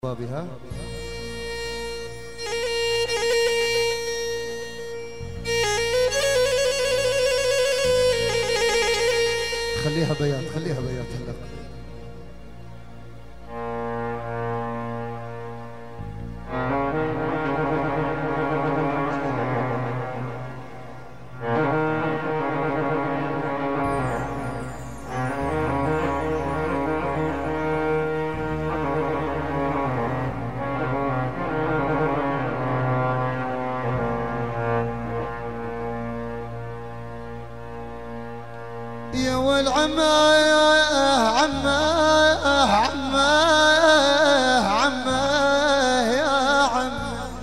بها خليها بيات هلا. يا والعمه يا عم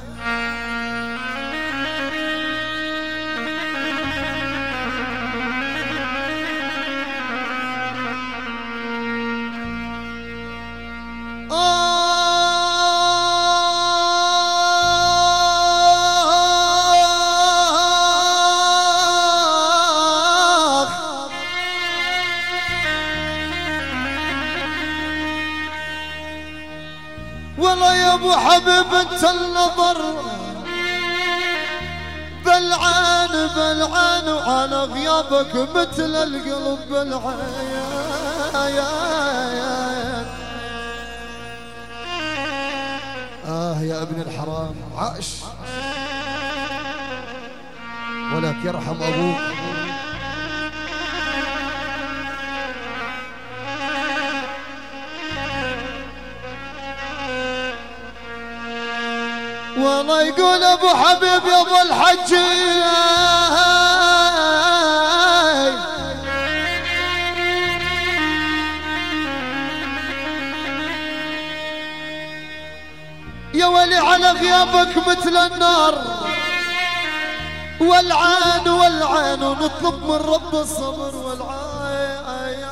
والله يا ابو حبيب انت النظر بلعان وعلى غيابك مثل القلب بلعان. يا ابن الحرام عاش ولك يرحم ابوك. والله يقول ابو حبيب يا ابو الحج يا ولي على غيابك مثل النار والعين ونطلب من رب الصبر والعين.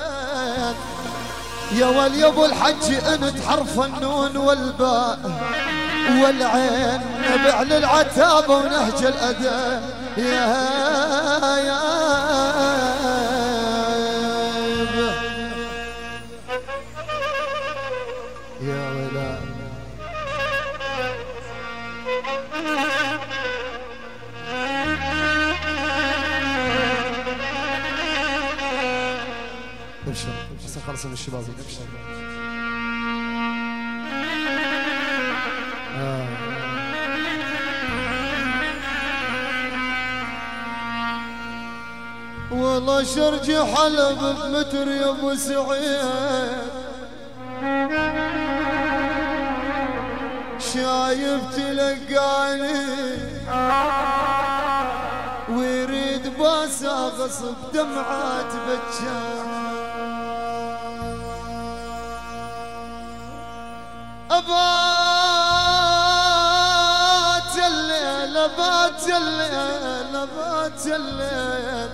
يا ولي يا ابو الحج انت حرف النون والباء والعين نبع للعتاب ونهج الأداء يا ولا ابشر بس خلص من الشباب ابشر. والله شرجي حلب بمتر يا ابو سعيد شايف تلقاني ويريد باسا غصب دمعات بجان. أبات الليل أبات الليل أبات الليل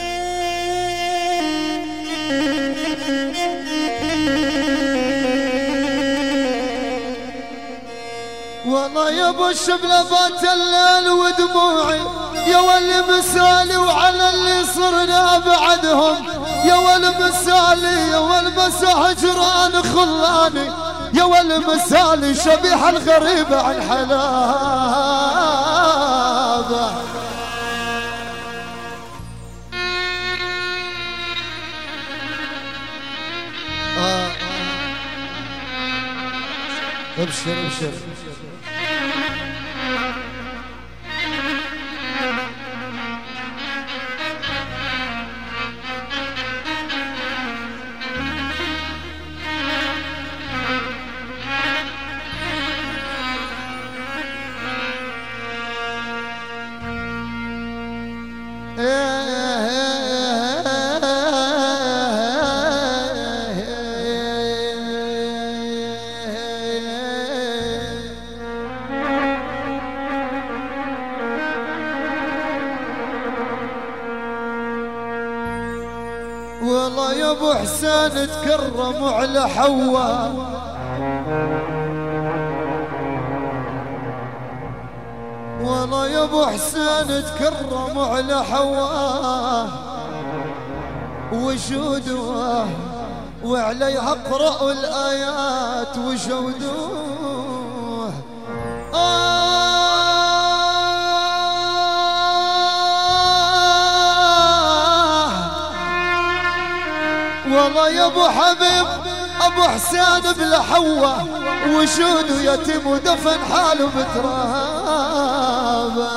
والله يا ابو الشبل بات الليل ودموعي يا ولي مسالي وعلى اللي صرنا بعدهم يا ولي مسالي يا والمسا هجران خلاني يا ولي مسالي شبيح الغريب عن حلابه. ابشر والله يا ابو حسين تكرموا على حواء والله يا ابو حسين تكرموا على حواء وجودوه وعليها اقرأوا الآيات وجودوه والله يا ابو حبيب ابو حسين بلا حوه وشوده يتم ودفن حاله بترابه.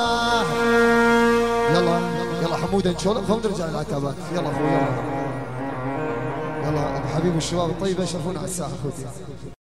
يلا يلا حموده نشولف ونرجع للعتابات. يلا اخوي يلا ابو حبيب والشباب الطيبه يشرفونا على الساحه اخوتي.